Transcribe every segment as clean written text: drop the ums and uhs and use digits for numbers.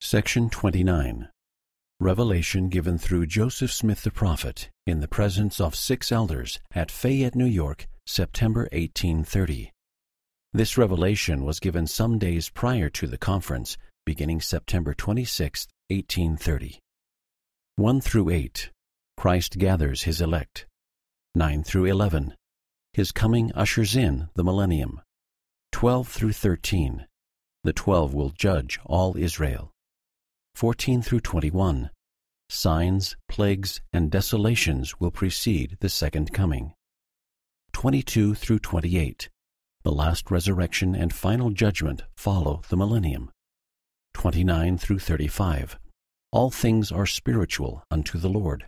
Section 29. Revelation given through Joseph Smith the prophet in the presence of 6 elders at Fayette, New York, September 1830. This revelation was given some days prior to the conference, beginning September 26, 1830. 1 through 8. Christ gathers his elect. 9 through 11. His coming ushers in the millennium. 12 through 13. The 12 will judge all Israel. 14 through 21. Signs, plagues, and desolations will precede the second coming. 22 through 28. The last resurrection and final judgment follow the millennium. 29 through 35. All things are spiritual unto the Lord.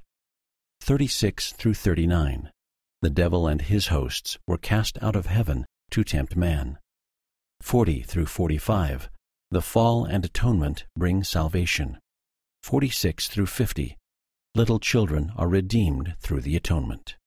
36 through 39. The devil and his hosts were cast out of heaven to tempt man. 40 through 45. The fall and atonement bring salvation. 46 through 50. Little children are redeemed through the atonement.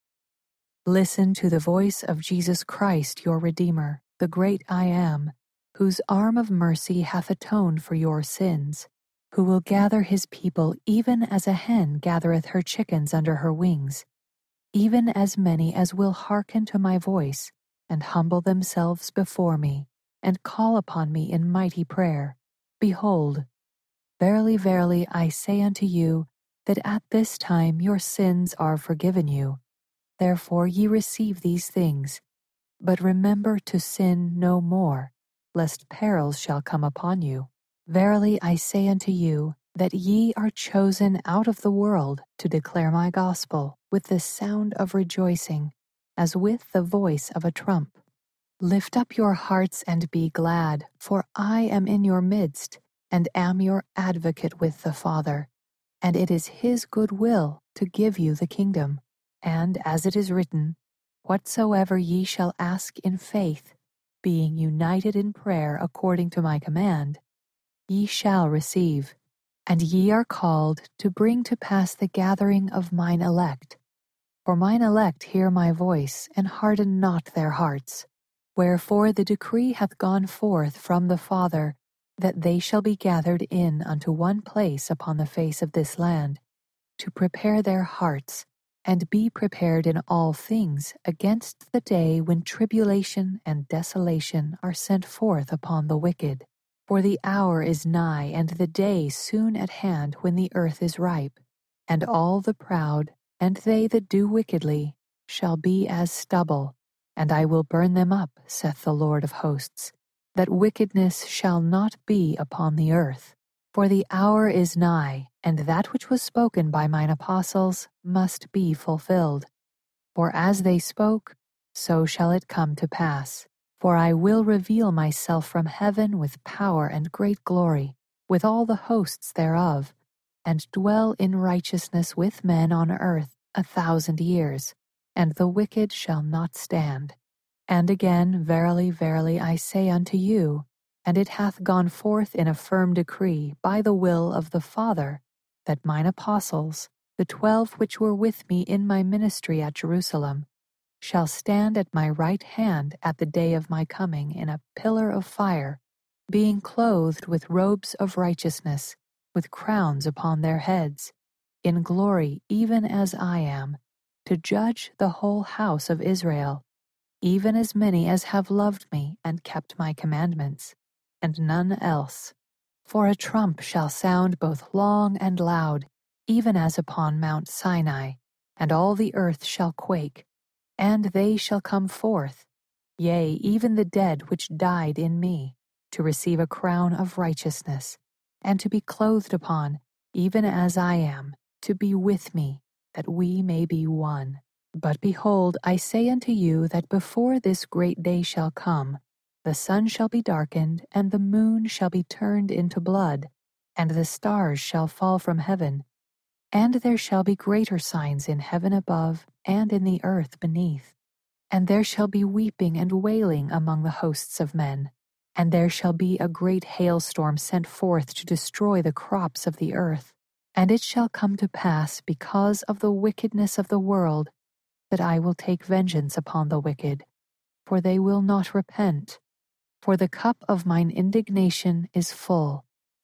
Listen to the voice of Jesus Christ, your Redeemer, the great I Am, whose arm of mercy hath atoned for your sins, who will gather his people even as a hen gathereth her chickens under her wings, even as many as will hearken to my voice, and humble themselves before me, and call upon me in mighty prayer. Behold, verily, verily, I say unto you, that at this time your sins are forgiven you. Therefore ye receive these things. But remember to sin no more, lest perils shall come upon you. Verily I say unto you, that ye are chosen out of the world to declare my gospel with the sound of rejoicing, as with the voice of a trump. Lift up your hearts and be glad, for I am in your midst, and am your advocate with the Father, and it is his good will to give you the kingdom. And as it is written, whatsoever ye shall ask in faith, being united in prayer according to my command, ye shall receive. And ye are called to bring to pass the gathering of mine elect. For mine elect hear my voice, and harden not their hearts. Wherefore the decree hath gone forth from the Father, that they shall be gathered in unto one place upon the face of this land, to prepare their hearts, and be prepared in all things against the day when tribulation and desolation are sent forth upon the wicked. For the hour is nigh, and the day soon at hand, when the earth is ripe, and all the proud, and they that do wickedly, shall be as stubble, and I will burn them up, saith the Lord of hosts, that wickedness shall not be upon the earth. For the hour is nigh, and that which was spoken by mine apostles must be fulfilled. For as they spoke, so shall it come to pass. For I will reveal myself from heaven with power and great glory, with all the hosts thereof, and dwell in righteousness with men on earth 1,000 years, and the wicked shall not stand. And again, verily, verily, I say unto you, and it hath gone forth in a firm decree by the will of the Father, that mine apostles, the 12 which were with me in my ministry at Jerusalem, shall stand at my right hand at the day of my coming in a pillar of fire, being clothed with robes of righteousness, with crowns upon their heads, in glory even as I am, to judge the whole house of Israel, even as many as have loved me and kept my commandments, and none else. For a trump shall sound both long and loud, even as upon Mount Sinai, and all the earth shall quake, and they shall come forth, yea, even the dead which died in me, to receive a crown of righteousness, and to be clothed upon, even as I am, to be with me, that we may be one. But behold, I say unto you that before this great day shall come, the sun shall be darkened, and the moon shall be turned into blood, and the stars shall fall from heaven, and there shall be greater signs in heaven above and in the earth beneath. And there shall be weeping and wailing among the hosts of men, and there shall be a great hailstorm sent forth to destroy the crops of the earth. And it shall come to pass, because of the wickedness of the world, that I will take vengeance upon the wicked, for they will not repent. For the cup of mine indignation is full.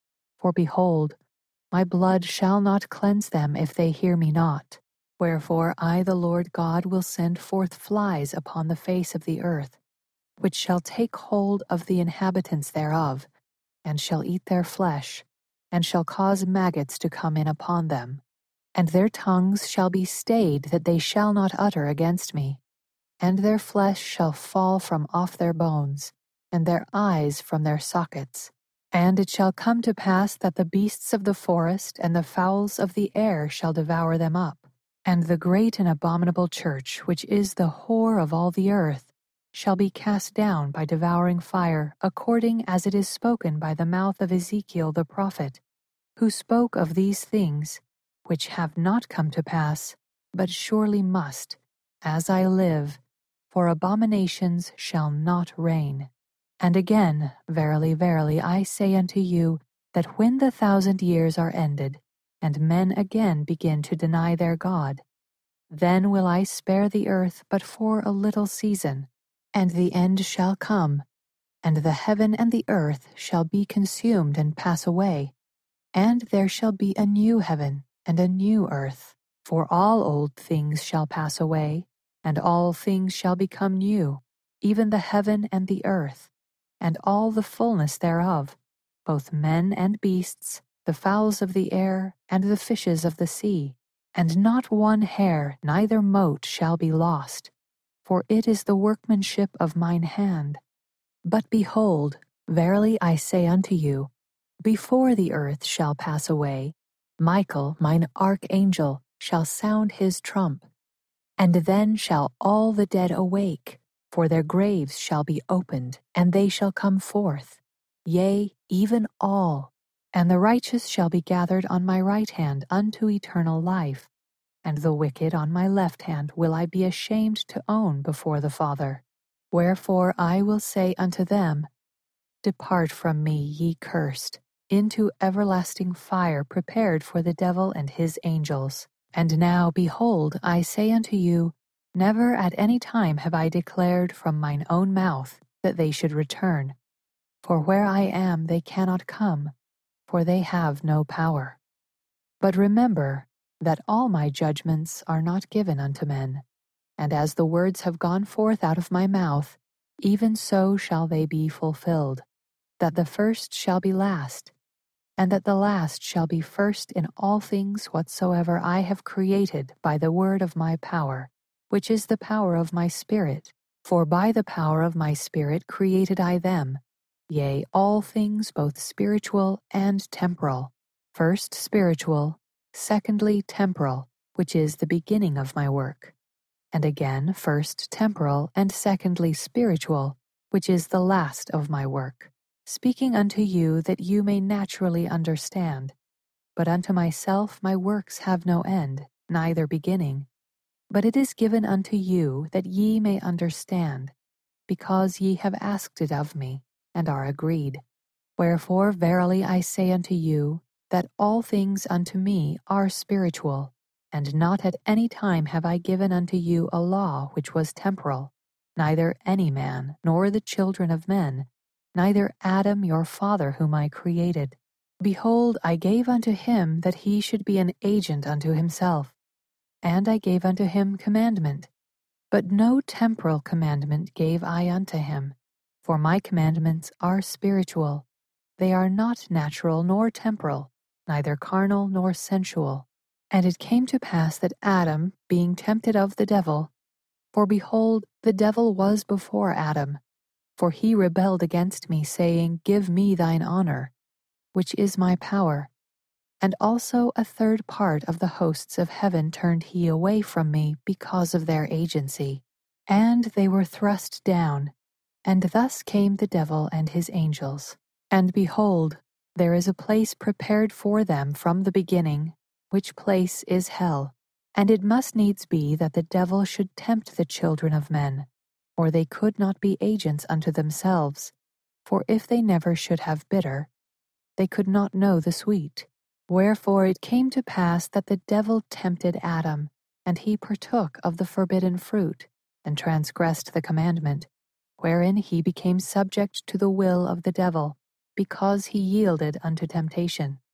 For behold, my blood shall not cleanse them if they hear me not. Wherefore I, the Lord God, will send forth flies upon the face of the earth, which shall take hold of the inhabitants thereof, and shall eat their flesh, and shall cause maggots to come in upon them. And their tongues shall be stayed, that they shall not utter against me. And their flesh shall fall from off their bones, and their eyes from their sockets. And it shall come to pass that the beasts of the forest and the fowls of the air shall devour them up. And the great and abominable church, which is the whore of all the earth, shall be cast down by devouring fire, according as it is spoken by the mouth of Ezekiel the prophet, who spoke of these things, which have not come to pass, but surely must, as I live, for abominations shall not reign. And again, verily, verily, I say unto you, that when the 1,000 years are ended, and men again begin to deny their God, then will I spare the earth but for a little season, and the end shall come, and the heaven and the earth shall be consumed and pass away, and there shall be a new heaven and a new earth. For all old things shall pass away, and all things shall become new, even the heaven and the earth, and all the fullness thereof, both men and beasts, the fowls of the air, and the fishes of the sea. And not one hair, neither mote shall be lost, for it is the workmanship of mine hand. But behold, verily I say unto you, before the earth shall pass away, Michael, mine archangel, shall sound his trump. And then shall all the dead awake, for their graves shall be opened, and they shall come forth, yea, even all. And the righteous shall be gathered on my right hand unto eternal life, and the wicked on my left hand will I be ashamed to own before the Father. Wherefore I will say unto them, Depart from me, ye cursed, into everlasting fire prepared for the devil and his angels. And now, behold, I say unto you, never at any time have I declared from mine own mouth that they should return. For where I am they cannot come, for they have no power. But remember that all my judgments are not given unto men, and as the words have gone forth out of my mouth, even so shall they be fulfilled, that the first shall be last, and that the last shall be first in all things whatsoever I have created by the word of my power, which is the power of my Spirit. For by the power of my Spirit created I them, yea, all things both spiritual and temporal. First spiritual, secondly temporal, which is the beginning of my work. And again, first temporal, and secondly spiritual, which is the last of my work. Speaking unto you that you may naturally understand. But unto myself my works have no end, neither beginning. But it is given unto you that ye may understand, because ye have asked it of me, and are agreed. Wherefore verily I say unto you, that all things unto me are spiritual, and not at any time have I given unto you a law which was temporal, neither any man, nor the children of men, neither Adam your father whom I created. Behold, I gave unto him that he should be an agent unto himself, and I gave unto him commandment. But no temporal commandment gave I unto him, for my commandments are spiritual. They are not natural nor temporal, neither carnal nor sensual. And it came to pass that Adam, being tempted of the devil, for behold, the devil was before Adam, for he rebelled against me, saying, Give me thine honor, which is my power. And also a third part of the hosts of heaven turned he away from me because of their agency. And they were thrust down, and thus came the devil and his angels. And behold, there is a place prepared for them from the beginning, which place is hell. And it must needs be that the devil should tempt the children of men, or they could not be agents unto themselves. For if they never should have bitter, they could not know the sweet. Wherefore it came to pass that the devil tempted Adam, and he partook of the forbidden fruit, and transgressed the commandment, wherein he became subject to the will of the devil, because he yielded unto temptation.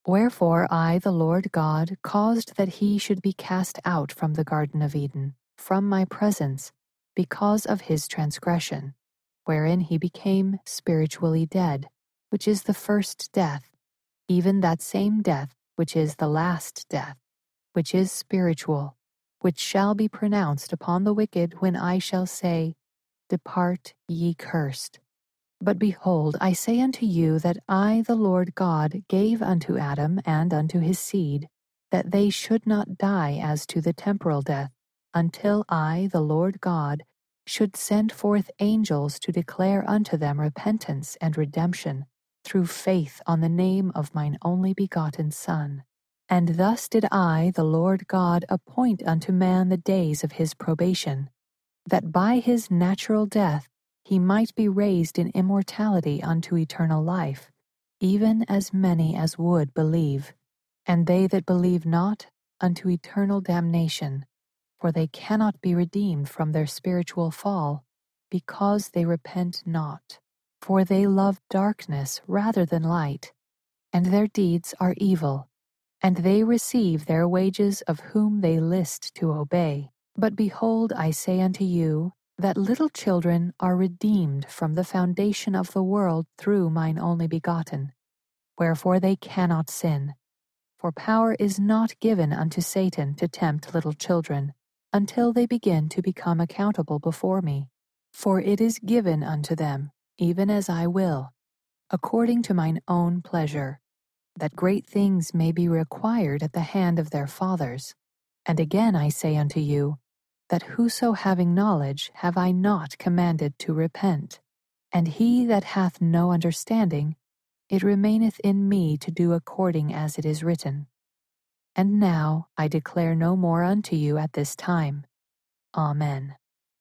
Wherefore I, the Lord God, caused that he should be cast out from the Garden of Eden, from my presence, because of his transgression, wherein he became spiritually dead, which is the first death, even that same death which is the last death, which is spiritual, which shall be pronounced upon the wicked when I shall say, Depart, ye cursed. But behold, I say unto you that I, the Lord God, gave unto Adam and unto his seed, that they should not die as to the temporal death, until I, the Lord God, should send forth angels to declare unto them repentance and redemption, through faith on the name of mine only begotten Son. And thus did I, the Lord God, appoint unto man the days of his probation, that by his natural death he might be raised in immortality unto eternal life, even as many as would believe. And they that believe not, unto eternal damnation, for they cannot be redeemed from their spiritual fall, because they repent not. For they love darkness rather than light, and their deeds are evil, and they receive their wages of whom they list to obey. But behold, I say unto you, that little children are redeemed from the foundation of the world through mine only begotten. Wherefore they cannot sin. For power is not given unto Satan to tempt little children, until they begin to become accountable before me. For it is given unto them, even as I will, according to mine own pleasure, that great things may be required at the hand of their fathers. And again I say unto you, that whoso having knowledge have I not commanded to repent. And he that hath no understanding, it remaineth in me to do according as it is written. And now I declare no more unto you at this time. Amen.